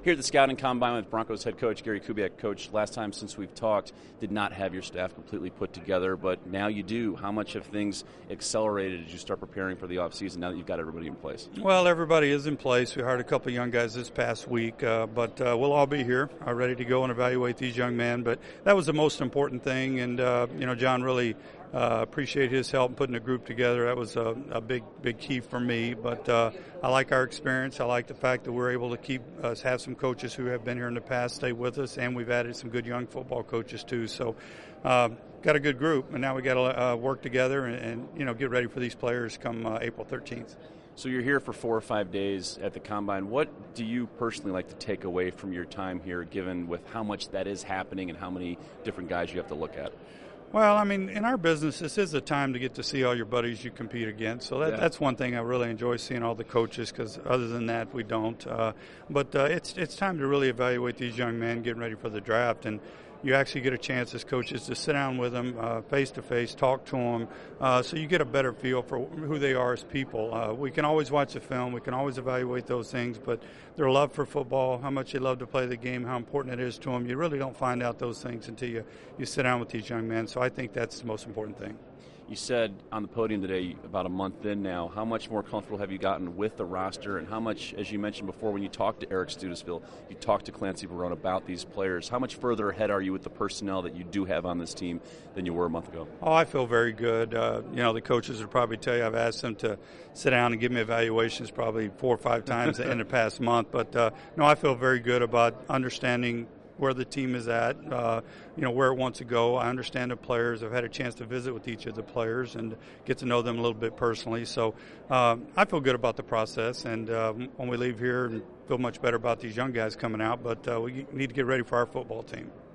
Here at the Scouting Combine with Broncos head coach Gary Kubiak. Coach, last time since we've talked, did not have your staff completely put together, but now you do. How much have things accelerated as you start preparing for the offseason now that you've got everybody in place? Well, everybody is in place. We hired a couple of young guys this past week, but we'll all be here ready to go and evaluate these young men. But that was the most important thing, and John really appreciate his help in putting the group together. That was a big key for me. But I like our experience. I like the fact that we're able to keep us have some coaches who have been here in the past stay with us, and we've added some good young football coaches too. So got a good group, and now we got to work together and get ready for these players come April 13th. So you're here for 4 or 5 days at the Combine. What do you personally like to take away from your time here, given with how much that is happening and how many different guys you have to look at? Well, I mean, in our business, this is a time to get to see all your buddies you compete against. So that's one thing I really enjoy, seeing all the coaches, because other than that, we don't. But it's time to really evaluate these young men getting ready for the draft. And you actually get a chance as coaches to sit down with them face-to-face, talk to them, so you get a better feel for who they are as people. We can always watch the film. We can always evaluate those things, but their love for football, how much they love to play the game, how important it is to them, you really don't find out those things until you sit down with these young men. So I think that's the most important thing. You said on the podium today, about a month in now, how much more comfortable have you gotten with the roster, and how much, as you mentioned before, when you talked to Eric Studesville, you talked to Clancy Barone about these players, how much further ahead are you with the personnel that you do have on this team than you were a month ago? Oh, I feel very good. The coaches would probably tell you I've asked them to sit down and give me evaluations probably 4 or 5 times in the past month. But, I feel very good about understanding where the team is at, where it wants to go. I understand the players. I've had a chance to visit with each of the players and get to know them a little bit personally. So I feel good about the process, and when we leave here, feel much better about these young guys coming out. But we need to get ready for our football team.